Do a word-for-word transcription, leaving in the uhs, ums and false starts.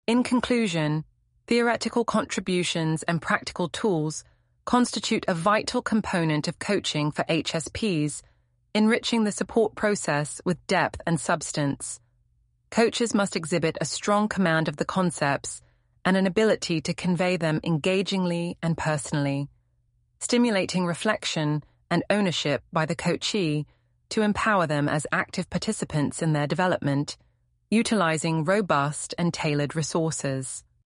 In conclusion, theoretical contributions and practical tools constitute a vital component of coaching for H S Ps, enriching the support process with depth and substance. Coaches must exhibit a strong command of the concepts and an ability to convey them engagingly and personally, stimulating reflection and ownership by the coachee to empower them as active participants in their development, utilizing robust and tailored resources.